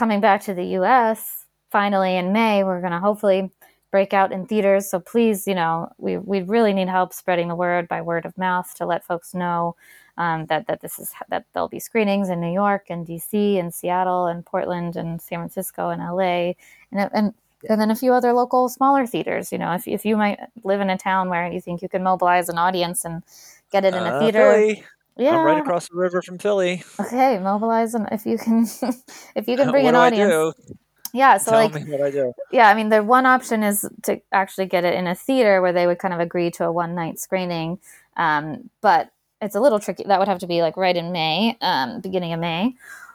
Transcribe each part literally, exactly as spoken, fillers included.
coming back to the U S finally in May, we're going to hopefully break out in theaters. So please, you know, we we really need help spreading the word by word of mouth to let folks know um, that that this is that there'll be screenings in New York and D C and Seattle and Portland and San Francisco and L A and and and then a few other local smaller theaters. You know, if if you might live in a town where you think you can mobilize an audience and get it in a Uh, theater. Philly. Yeah. I'm right across the river from Philly. Okay, mobilize and if you can if you can bring What an do I audience. do? Yeah, so Tell like me what I do. yeah, I mean the one option is to actually get it in a theater where they would kind of agree to a one night screening. Um, but it's a little tricky. That would have to be like right in May, um, beginning of May.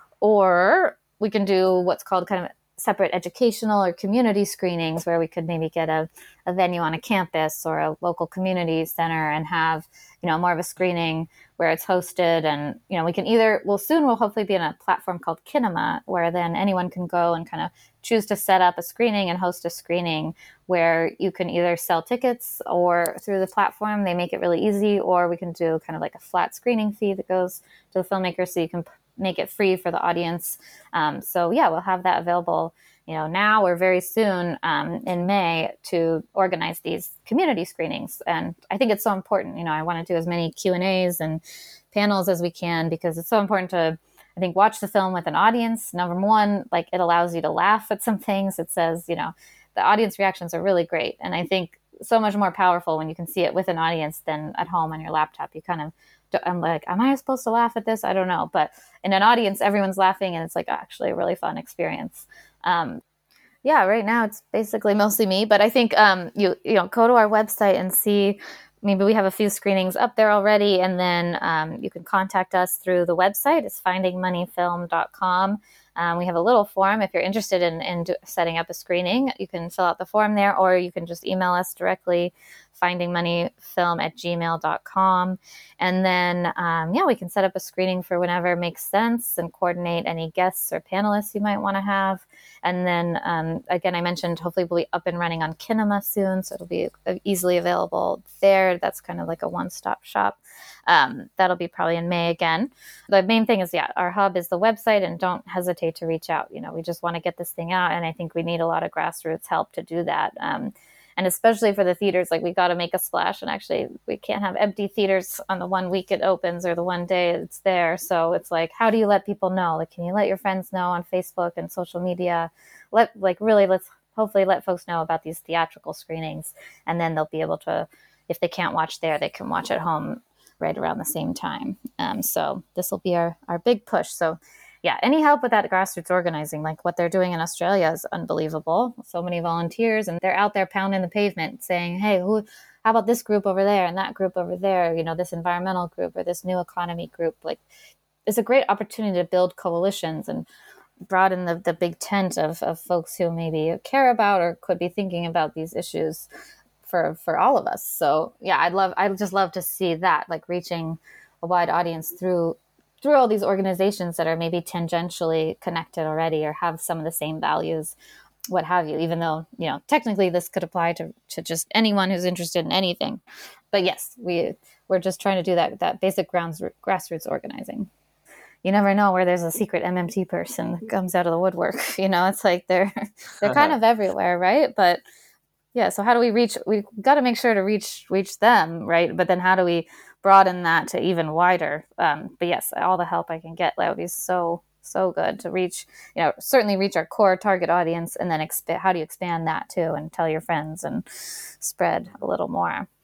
Or we can do what's called kind of separate educational or community screenings where we could maybe get a, a venue on a campus or a local community center and have, you know, more of a screening where it's hosted. And, you know, we can either, well, soon we'll hopefully be in a platform called Kinema where then anyone can go and kind of choose to set up a screening and host a screening where you can either sell tickets or through the platform, they make it really easy, or we can do kind of like a flat screening fee that goes to the filmmaker so you can make it free for the audience. Um, so yeah, we'll have that available, you know, now or very soon um, in May to organize these community screenings. And I think it's so important. You know, I want to do as many Q and A's and panels as we can because it's so important to, I think, watch the film with an audience. Number one, like it allows you to laugh at some things. It says, you know, the audience reactions are really great. And I think so much more powerful when you can see it with an audience than at home on your laptop. You kind of, I'm like, am I supposed to laugh at this? I don't know. But in an audience, everyone's laughing and it's like actually a really fun experience. Um, yeah, right now it's basically mostly me, but I think um, you you know go to our website and see. Maybe we have a few screenings up there already, and then um, you can contact us through the website. It's finding money film dot com. Um, we have a little form if you're interested in, in do, setting up a screening. You can fill out the form there, or you can just email us directly, finding money film at gmail dot com. And then, um, yeah, we can set up a screening for whenever makes sense and coordinate any guests or panelists you might want to have. And then, um, again, I mentioned hopefully we'll be up and running on Kinema soon, so it'll be easily available there. That's kind of like a one-stop shop. Um, that'll be probably in May again. The main thing is, yeah, our hub is the website, and don't hesitate to reach out. You know, we just want to get this thing out, and I think we need a lot of grassroots help to do that. Um, and especially for the theaters, like we got to make a splash. And actually, we can't have empty theaters on the one week it opens or the one day it's there. So it's like, how do you let people know? Like, can you let your friends know on Facebook and social media? Let like really let's hopefully let folks know about these theatrical screenings, and then they'll be able to, if they can't watch there, they can watch at home right around the same time. Um, so this will be our, our big push. So yeah, any help with that grassroots organizing, like what they're doing in Australia is unbelievable. So many volunteers, and they're out there pounding the pavement saying, hey, who, how about this group over there and that group over there, you know, this environmental group or this new economy group. Like it's a great opportunity to build coalitions and broaden the, the big tent of, of folks who maybe care about or could be thinking about these issues for for all of us. So yeah, I'd love I'd just love to see that, like reaching a wide audience through through all these organizations that are maybe tangentially connected already or have some of the same values, what have you, even though, you know, technically this could apply to, to just anyone who's interested in anything. But yes, we we're just trying to do that that basic grounds grassroots organizing. You never know where there's a secret M M T person that comes out of the woodwork. You know, it's like they're they're kind of everywhere, right? But yeah, so how do we reach, we've got to make sure to reach reach them, right? But then how do we broaden that to even wider? Um, but yes, all the help I can get, that would be so, so good to reach, you know, certainly reach our core target audience, and then exp- how do you expand that too and tell your friends and spread a little more?